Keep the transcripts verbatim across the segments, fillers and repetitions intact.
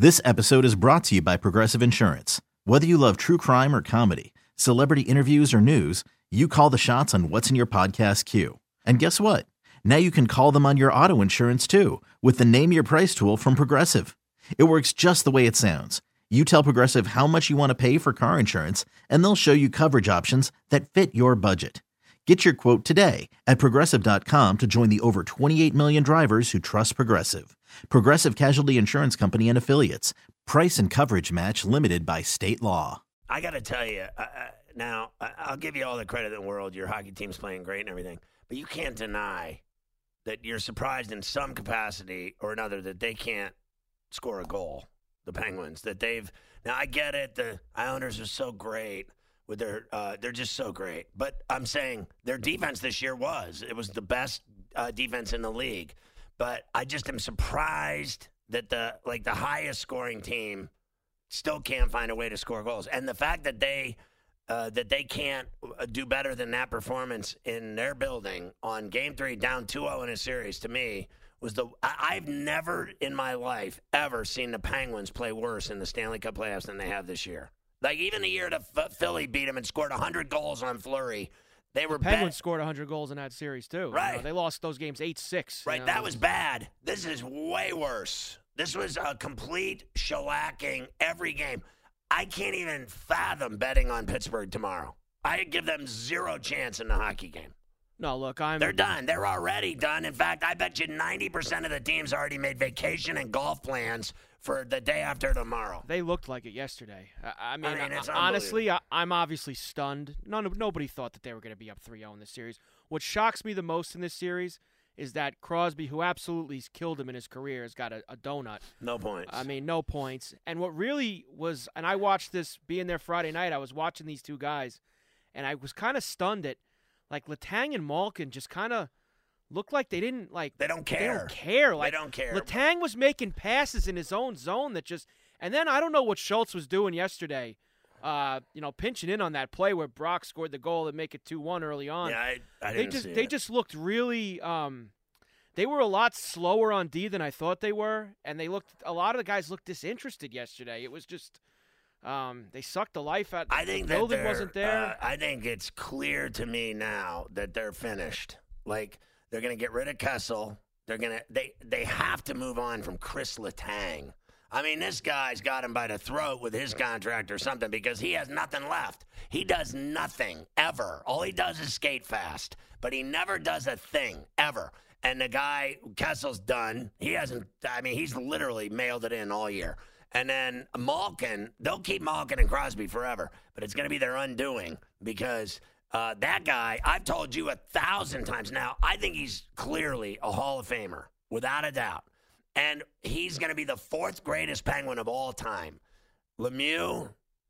This episode is brought to you by Progressive Insurance. Whether you love true crime or comedy, celebrity interviews or news, you call the shots on what's in your podcast queue. And guess what? Now you can call them on your auto insurance too with the Name Your Price tool from Progressive. It works just the way it sounds. You tell Progressive how much you want to pay for car insurance, and they'll show you coverage options that fit your budget. Get your quote today at Progressive dot com to join the over twenty-eight million drivers who trust Progressive. Progressive Casualty Insurance Company and Affiliates. Price and coverage match limited by state law. I got to tell you, uh, now, I'll give you all the credit in the world. Your hockey team's playing great and everything. But you can't deny that you're surprised in some capacity or another that they can't score a goal, the Penguins. That they've – now, I get it. The Islanders are so great. With their, uh, they're just so great. But I'm saying their defense this year was. It was the best uh, defense in the league. But I just am surprised that the like the highest scoring team still can't find a way to score goals. And the fact that they uh, that they can't do better than that performance in their building on Game Three, down two oh in a series, to me was the. I, I've never in my life ever seen the Penguins play worse in the Stanley Cup playoffs than they have this year. Like, even the year that F- Philly beat them and scored one hundred goals on Fleury, they were bad. Penguins scored one hundred goals in that series, too. Right. You know, they lost those games eight six. Right, you know? that was bad. This is way worse. This was a complete shellacking every game. I can't even fathom betting on Pittsburgh tomorrow. I give them zero chance in the hockey game. No, look, I'm... They're done. They're already done. In fact, I bet you ninety percent of the teams already made vacation and golf plans for the day after tomorrow. They looked like it yesterday. I, I mean, I mean it's honestly, I, I'm obviously stunned. None of, nobody thought that they were going to be up three oh in this series. What shocks me the most in this series is that Crosby, who absolutely killed him in his career, has got a, a donut. No points. I mean, no points. And what really was, and I watched this being there Friday night, I was watching these two guys, and I was kind of stunned at, like, Letang and Malkin just kind of looked like they didn't, like... They don't care. They don't care. Like, they don't care. Letang was making passes in his own zone that just... And then I don't know what Schultz was doing yesterday, uh, you know, pinching in on that play where Brock scored the goal to make it two one early on. Yeah, I, I they didn't just see They it. just looked really... Um, they were a lot slower on D than I thought they were, and they looked... A lot of the guys looked disinterested yesterday. It was just... Um, they sucked the life out. I think the building wasn't there. Uh, I think it's clear to me now that they're finished. Like, they're going to get rid of Kessel. They're going to they they have to move on from Chris Letang. I mean, this guy's got him by the throat with his contract or something because he has nothing left. He does nothing ever. All he does is skate fast, but he never does a thing ever. And the guy Kessel's done. He hasn't. I mean, he's literally mailed it in all year. And then Malkin, they'll keep Malkin and Crosby forever, but it's going to be their undoing because uh, that guy, I've told you a thousand times now, I think he's clearly a Hall of Famer, without a doubt. And he's going to be the fourth greatest Penguin of all time. Lemieux,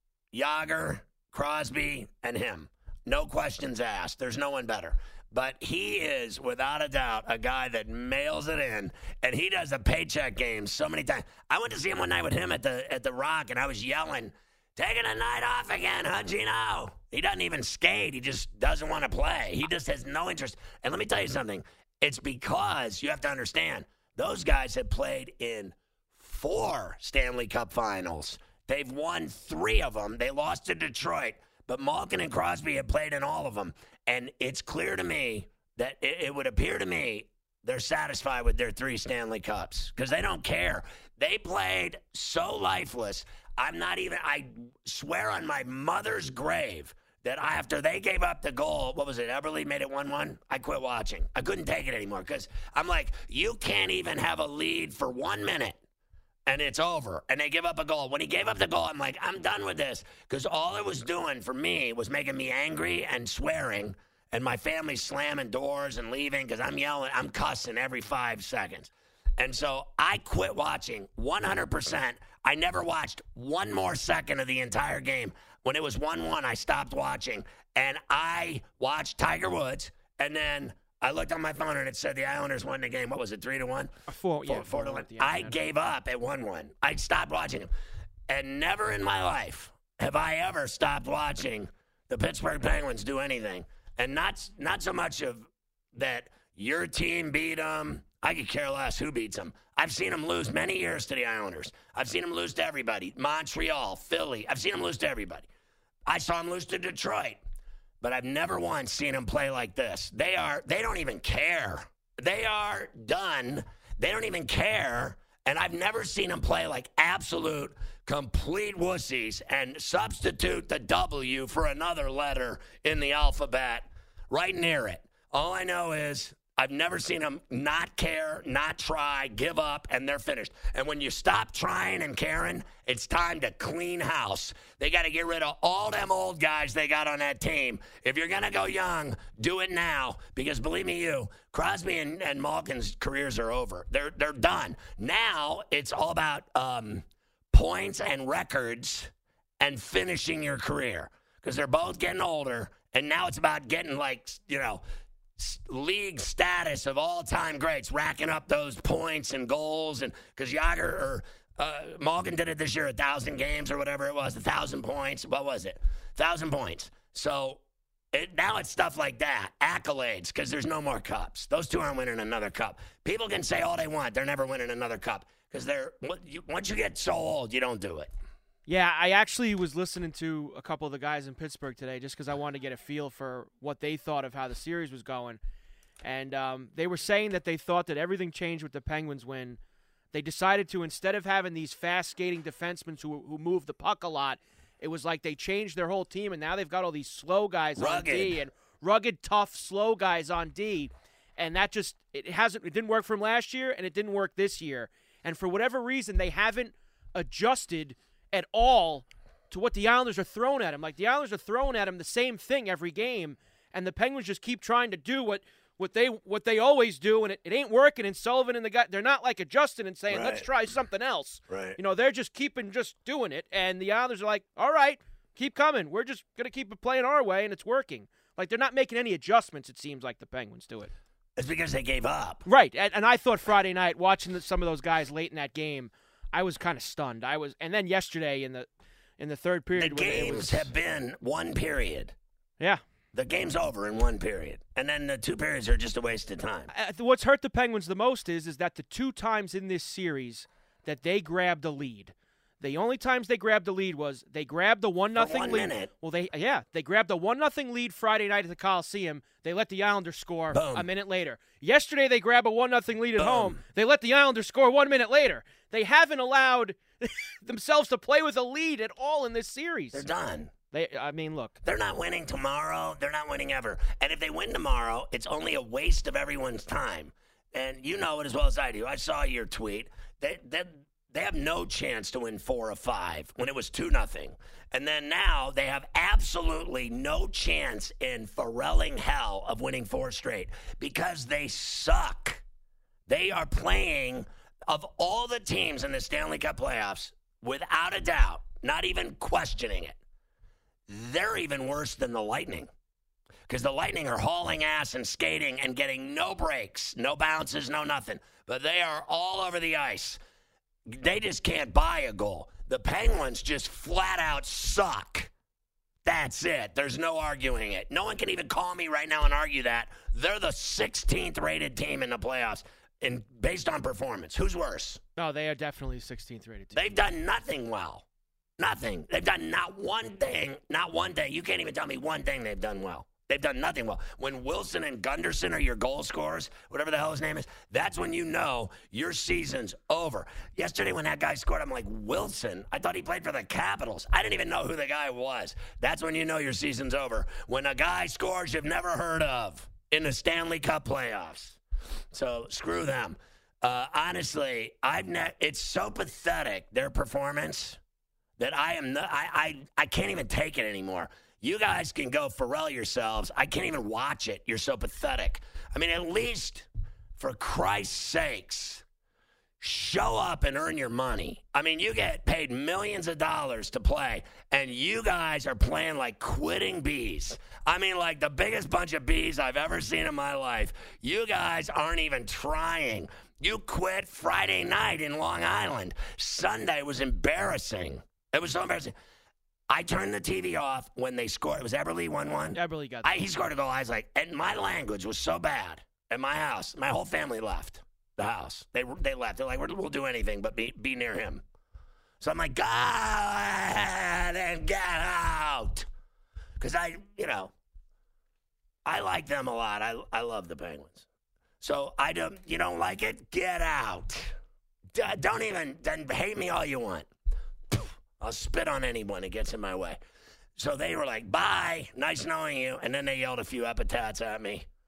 Jagr, Crosby, and him. No questions asked. There's no one better. But he is, without a doubt, a guy that mails it in, and he does the paycheck games so many times. I went to see him one night with him at the at the Rock, and I was yelling, taking a night off again, huh, Gino? He doesn't even skate. He just doesn't want to play. He just has no interest. And let me tell you something. It's because you have to understand, those guys have played in four Stanley Cup finals. They've won three of them. They lost to Detroit. But Malkin and Crosby have played in all of them. And it's clear to me that it, it would appear to me they're satisfied with their three Stanley Cups because they don't care. They played so lifeless. I'm not even, I swear on my mother's grave that after they gave up the goal, what was it, Eberle made it one one? I quit watching. I couldn't take it anymore because I'm like, you can't even have a lead for one minute. And it's over. And they give up a goal. When he gave up the goal, I'm like, I'm done with this. Because all it was doing for me was making me angry and swearing. And my family slamming doors and leaving because I'm yelling. I'm cussing every five seconds. And so I quit watching one hundred percent. I never watched one more second of the entire game. When it was one one, I stopped watching. And I watched Tiger Woods. And then I looked on my phone and it said the Islanders won the game. What was it, three to one? Four, yeah, four, four to one. End, I gave up at one one. I stopped watching them. And never in my life have I ever stopped watching the Pittsburgh Penguins do anything. And not not so much of that your team beat them I could care less who beats them. I've seen them lose many years to the Islanders. I've seen them lose to everybody. Montreal, Philly. I've seen them lose to everybody. I saw them lose to Detroit. But I've never once seen them play like this. They are, they don't even care. They are done. They don't even care. And I've never seen them play like absolute, complete wussies and substitute the W for another letter in the alphabet right near it. All I know is I've never seen them not care, not try, give up, and they're finished. And when you stop trying and caring, it's time to clean house. They got to get rid of all them old guys they got on that team. If you're going to go young, do it now. Because believe me you, Crosby and, and Malkin's careers are over. They're they're done. Now it's all about um, points and records and finishing your career. Because they're both getting older, and now it's about getting, like, you know, league status of all-time greats, racking up those points and goals. And because Yager or uh, Malkin did it this year, a thousand games or whatever it was, a thousand points. What was it? Thousand points. So it, now it's stuff like that, accolades, because there's no more cups. Those two aren't winning another cup. People can say all they want, they're never winning another cup because they're once you get so old, you don't do it. Yeah, I actually was listening to a couple of the guys in Pittsburgh today just because I wanted to get a feel for what they thought of how the series was going. And um, they were saying that they thought that everything changed with the Penguins when they decided to, instead of having these fast-skating defensemen who, who move the puck a lot, it was like they changed their whole team, and now they've got all these slow guys rugged. on D and rugged, tough, slow guys on D. And that just it hasn't it didn't work for them last year, and it didn't work this year. And for whatever reason, they haven't adjusted at all to what the Islanders are throwing at him. Like, the Islanders are throwing at him the same thing every game, and the Penguins just keep trying to do what, what they what they always do, and it, it ain't working. And Sullivan and the guy, they're not like adjusting and saying, right, let's try something else. Right. You know, they're just keeping just doing it, and the Islanders are like, all right, keep coming. We're just going to keep it playing our way, and it's working. Like, they're not making any adjustments, it seems like the Penguins do it. It's because they gave up. Right, and, and I thought Friday night, watching the, some of those guys late in that game, I was kind of stunned. I was, and then yesterday in the in the third period, the games was, have been one period. Yeah, the game's over in one period, and then the two periods are just a waste of time. Uh, what's hurt the Penguins the most is is that the two times in this series that they grabbed a lead, the only times they grabbed the lead was they grabbed the one nothing one lead. Minute. Well, they yeah they grabbed the one nothing lead Friday night at the Coliseum. They let the Islanders score Boom. a minute later. Yesterday they grab a one nothing lead at Boom. home. They let the Islanders score one minute later. They haven't allowed themselves to play with a lead at all in this series. They're done. They, I mean, look. They're not winning tomorrow. They're not winning ever. And if they win tomorrow, it's only a waste of everyone's time. And you know it as well as I do. I saw your tweet. They they, they have no chance to win four or five when it was two nothing. And then now they have absolutely no chance in Pharrelling hell of winning four straight because they suck. They are playing, of all the teams in the Stanley Cup playoffs, without a doubt, not even questioning it, they're even worse than the Lightning. Because the Lightning are hauling ass and skating and getting no breaks, no bounces, no nothing. But they are all over the ice. They just can't buy a goal. The Penguins just flat out suck. That's it. There's no arguing it. No one can even call me right now and argue that. They're the sixteenth rated team in the playoffs. And based on performance, who's worse? No, they are definitely sixteenth rated team. They've done nothing well. Nothing. They've done not one thing, not one thing. You can't even tell me one thing they've done well. They've done nothing well. When Wilson and Gunderson are your goal scorers, whatever the hell his name is, that's when you know your season's over. Yesterday when that guy scored, I'm like, Wilson? I thought he played for the Capitals. I didn't even know who the guy was. That's when you know your season's over. When a guy scores you've never heard of in the Stanley Cup playoffs. So screw them. Uh, honestly, I've ne- it's so pathetic, their performance, that I am not, I, I I can't even take it anymore. You guys can go Pharrell yourselves. I can't even watch it. You're so pathetic. I mean, at least, for Christ's sakes, show up and earn your money. I mean, you get paid millions of dollars to play, and you guys are playing like quitting bees. I mean, like the biggest bunch of bees I've ever seen in my life. You guys aren't even trying. You quit Friday night in Long Island. Sunday was embarrassing. It was so embarrassing. I turned the T V off when they scored. It was Eberle one one. Eberle got that. I, he scored a goal. I was like, and my language was so bad at my house. My whole family left. the house. They they left. They're like, we'll do anything but be be near him. So I'm like, go ahead and get out. Because I, you know, I like them a lot. I I love the Penguins. So I don't, you don't like it? Get out. D- don't even, then hate me all you want. I'll spit on anyone that gets in my way. So they were like, bye, nice knowing you. And then they yelled a few epithets at me.